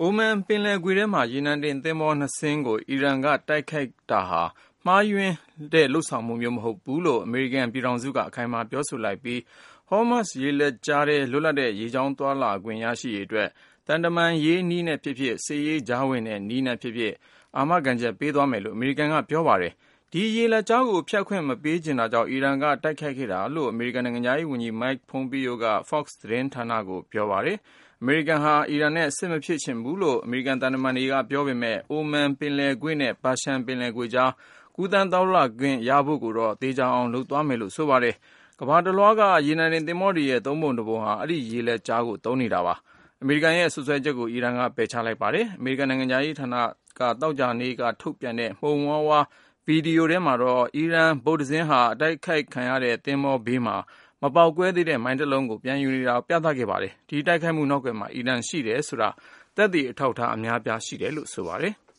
အိုမန်ပင်လယ်ကွေ့ထဲမှာရေနံတင်သင်္ဘော 2 စင်းကိုအီရန်ကတိုက်ခိုက်တာဟာမှားယွင်းတဲ့လုပ်ဆောင်မှုမျိုးမဟုတ်ဘူးလို့အမေရိကန်ပြည်ထောင်စုကအခိုင်အမာပြောဆိုလိုက်ပြီး Hormuz ရေလက်ကြားထဲလွတ်လပ်တဲ့ရေကြောင်းသွားလာခွင့်ရရှိရေးအတွက်သံတမန်ရေးနည်းနဲ့ဖြစ်ဖြစ်စစ်ရေးကြားဝင်တဲ့နည်းနဲ့ဖြစ်ဖြစ်အာမခံချက်ပေးသွားမယ်လို့အမေရိကန်ကပြောပါတယ်။ဒီရေလက်ကြားကိုဖြတ်ခွင့်မပေးချင်တာကြောင့်အီရန်ကတိုက်ခိုက်ခဲ့တာလို့အမေရိကန်နိုင်ငံသားရေးဝန်ကြီး Mike Pompeo က Fox သတင်းဌာနကိုပြောပါတယ်။အမေရိကန်ဟာအီရန်နဲ့စစ်မဖြစ်ချင်ဘူးလို့အမေရိကန်သံတမန်တွေကပြောပေမဲ့အိုမန်ပင်လယ်ကွေ့နဲ့ပါရှန်ပင်လယ်ကွေ့ကြားကူးသန်းသွားလာခွင့်ရဖို့ကိုတော့သေချာအောင်လုပ်သွားမယ်လို့ဆိုပါတယ်။ကမ္ဘာတလွှားကရေနံတင်သင်္ဘောတွေရဲ့သုံးပုံတစ်ပုံဟာအဲ့ဒီရေလက်ကြားကိုသုံးနေတာပါ။အမေရိကန်ရဲ့ဆွဆွဲချက်ကိုအီရန်ကပယ်ချလိုက်ပါတယ်။အမေရိကန်နိုင်ငံရေးဌာနကတောက်ကြနေကထုတ်ပြန်တဲ့မှုံဝါးဝါဗီဒီယိုထဲမှာတော့အီရန်ဗုဒ္ဓဇင်းဟာအတိုက်ခိုက်ခံရတဲ့သင်္ဘောဘေးမှာမပေါက်ကွဲသေးတဲ့မိုင်းတစ်လုံးကိုပြန်ယူနေတာပြသခဲ့ပါတယ်။ဒီတိုက်ခိုက်မှုနောက်ကွယ်မှာအီရန်ရှိတယ်ဆိုတာသက်သေအထောက်အထားအများပြားရှိတယ်လို့ဆိုပါတယ်။